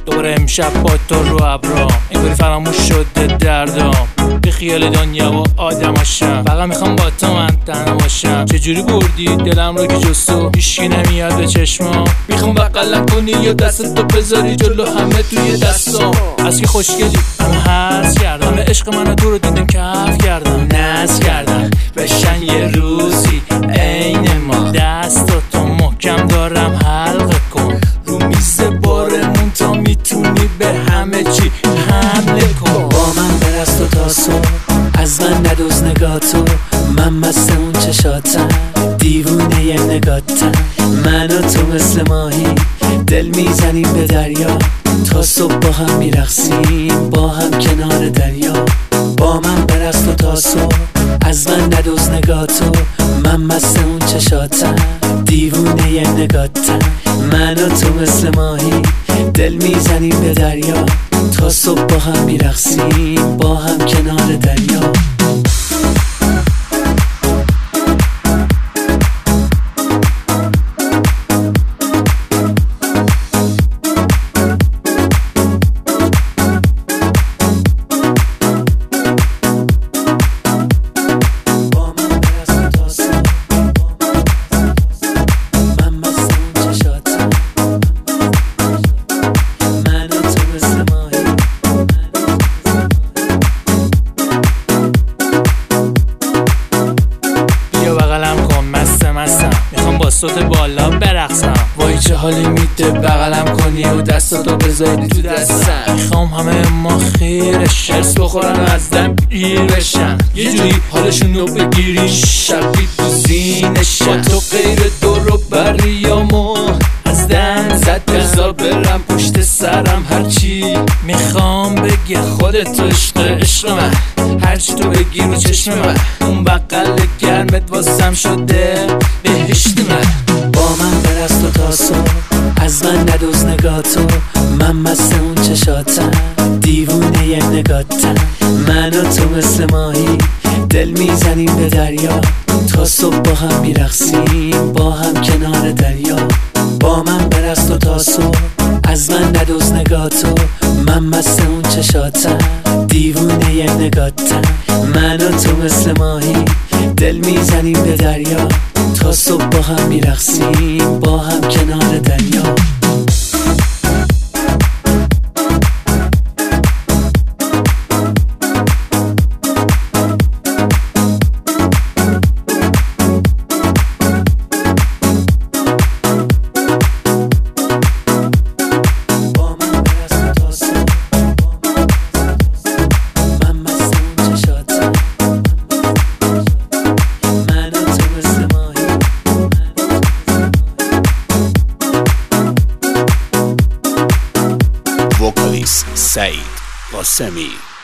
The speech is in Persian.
دوباره امشب با تو رو ابرام انگاری فراموش شده دردام، به خیال دنیا و آدماشم، فقط میخوام با تو من تنها باشم. چجوری بردی دلم رو که جز تو هیچکی نمیاد به چشمام؟ میخوام بغلم کنی یا دستتو بذاری جلو همه توی دستام. از که خوشگلی همه حرس کردم، همه عشق منو تو رو دیدم کف کردم، ناز کردم بشن یه روزی عین ما. دستاتو محکم دارم حلقه کن رو میز بارمون تا میتونی به همه چی حمله کن. با من برست و تا صبح از من ندوز نگاه تو، من مست اون چشاتم دیوونه یه نگاتم. من و تو مثل ماهی دل میزنیم به دریا، تا صبح با هم میرقصیم با هم کنار دریا. با من برست و تا صبح از من ندوز نگاه تو، من مست اون چشاتم دیوونه یه نگاتم. من و تو مثل ماهی دل میزنیم به دریا، تا صبح با هم میرقصیم با هم کنار دریا. میخوام با صوت بالا برقصم، وای چه حالی میده بغلم کنی و دستاتو بذاری تو دستم. میخوام همه ما خیرش هرس بخورن و از دم گیر بشن، یه جوری حالشونو بگیری شبی تو زینشن. با تو غیر دور و بریامو از دم زد بذار برم پشت سرم. هرچی میخوام بگی خودتو عشق من، هرچی تو بگی رو چشم من. اون بغل گرمت واسم شده بهشت من. با من برست و تا صبح از من ندوز نگاه تو، من مست اون چشاتم دیوونه یه نگاتم. من و تو مثل ماهی دل میزنیم به دریا، تا صبح با هم میرقصیم با هم کنار دریا. با من برست و تا صبح از من ندوز نگاه تو، من مست اون چشاتم دیوونه یه نگاتم. من و تو مثل ماهی دل میزنیم به دریا، تا صبح با هم میرقصیم با هم کنار دریا. سعید قاسمی.